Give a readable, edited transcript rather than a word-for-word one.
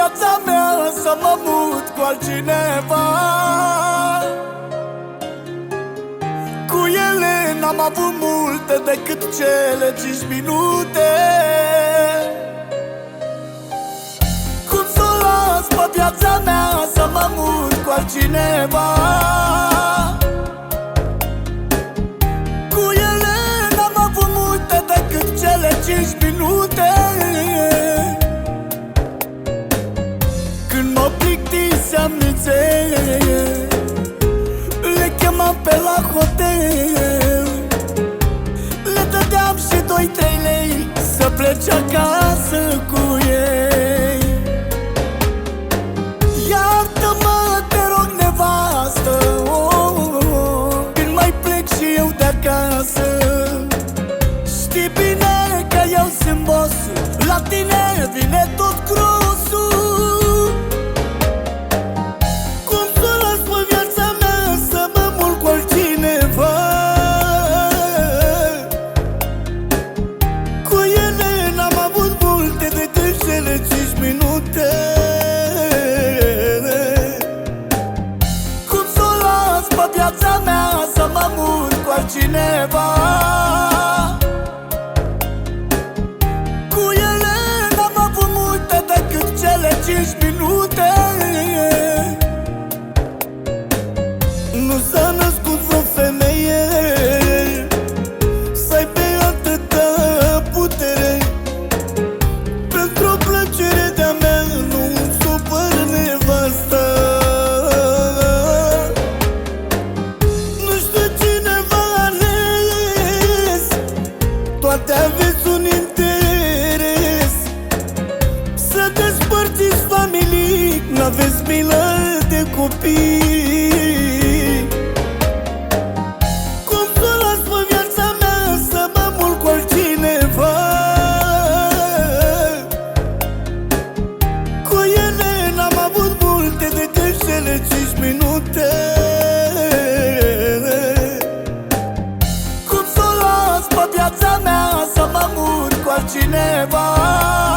viața mea să mă mut cu altcineva. Cu ele n-am avut multe decât cele 5 minute. Cum să o las pe viața mea să mă mut cu altcineva? Cu ele n-am avut multe decât cele 5 minute. Când mă plictiseam nițe, le chemam pe la hotel. Le dădeam și 2-3 lei să plece acasă cu ei. Iartă-mă, te rog, nevastă, când mai plec și eu de acasă. Știi bine că eu sunt bossul, la tine vine tot grosul. Cum să las pe viața mea să mă mult cu altcineva? Cu ele n-am avut multe decât cele 5 minute. Cum să o las pe viața mea să mă mut cu altcineva? Cu ele n-am avut multe decât cele 5 minute. Nu s-a născut vreo femeie să aibă atâta putere. Pentru o plăcere de-a mea nu-mi supăr nevasta. Nu știu cine v-a ales, toate aveți un interes. Să despărțiți familii, n-aveți milă de copii. Cum să las pe viața mea să mă mult cu altcineva? Cu ele n-am avut multe decât cele 5 minute. Cum să o las pe viața mea să mă mut cu altcineva?